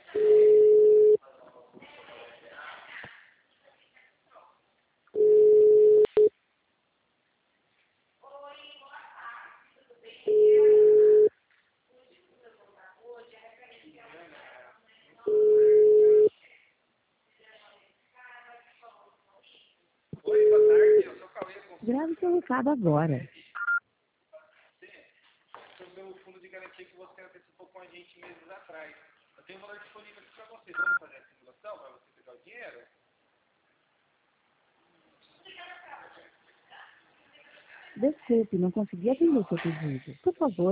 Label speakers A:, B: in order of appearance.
A: Oi, boa tarde, eu sou o Cauê,
B: Grave seu recado agora.
A: sobre o fundo de garantia que você antecipou com a gente meses atrás. Eu tenho um valor disponível aqui para você. Vamos fazer a simulação para você pegar o dinheiro?
B: Desculpe, não consegui atender seu pedido. Por favor,